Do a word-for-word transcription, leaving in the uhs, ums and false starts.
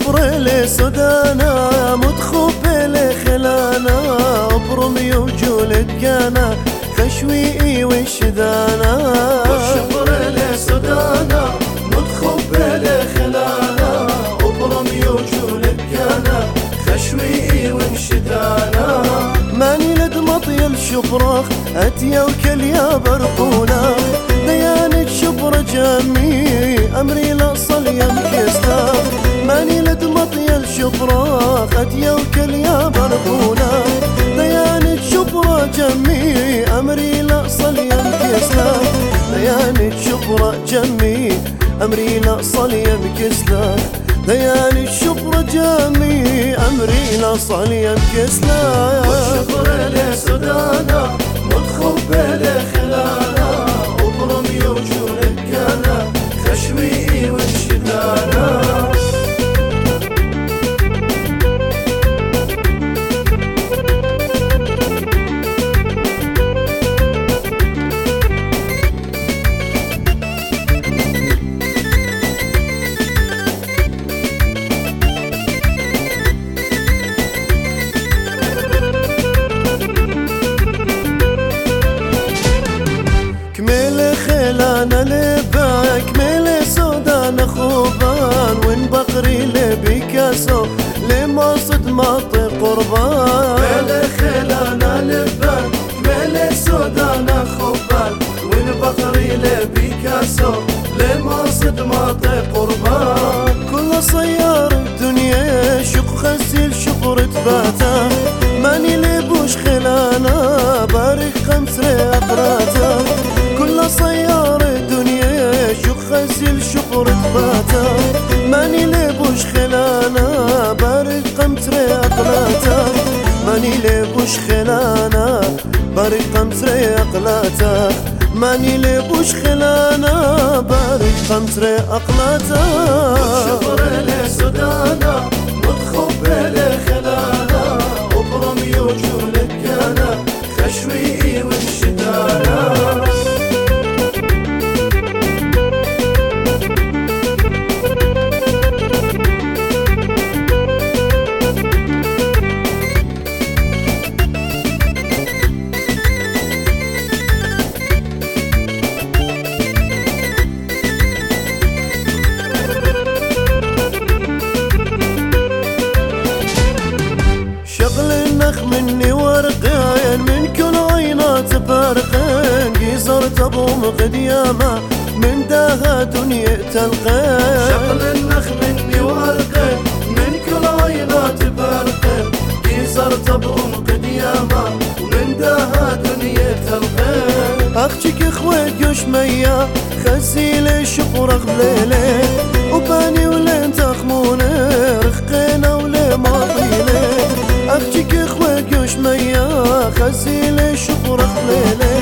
شبر لسودانا متخوف لخلانا برمي وجولد كانا خشوي وشدانا والشبر لسودانا متخوف لخلانا برمي وجولد كانا خشوي وشدانا ماني لد مطيل شبرخ اتيا وكل يا برقونا ديانة شبر جمي امري لاصل يمكسنا ماني لد مطيل شبرخ اتيا وكل يا برقونا ديانة شبر جمي امري لاصل يمكسنا ديانة شبر جمي امري لاصل يمكسنا دياني الشبر جمي امري لاصل يمكسنا والشبر لسودانا متخوف لخلانا وبرمي وجولد كانا خشوي وشدانا خلانا لباك ميل سودان خوبان وين بقري لبيكاسو لما صد ماطي قربان ميل خلانا لباك ميل سودان خوبان وين بقري لبيكاسو لما صد ماطي قربان كل صيار الدنيا شق خسيل شبرة باتا ماني لبوش خلانا بارك خمس اقراتا كل صيار الدنيا شق خسيل شبرة باتا ماني لبوش خلانا بارك خمس اقراتا ماني لبوش خلانا بارك خمس اقلاتا ماني لبوش خلانا بارك خمس اقلاتا والشبر لسودانا متخوف لخلانا وبرمي وجولد كانا خشوي وشدانا مني ورقين من كل عينات فارقين قيصرت ابو مقديامه من داها دنيا تلقين شغل النخ مني ورقين من كل عينات فارقين قيصرت ابو مقديامه من داها دنيا تلقين اخشك اخوات يوش ميا خسيلي شبرخ بليلي وباني ولين تخموني رخقينا ولي ماطيلي اخشك اخوات يوش ميا خسيلي شبرخ بليلي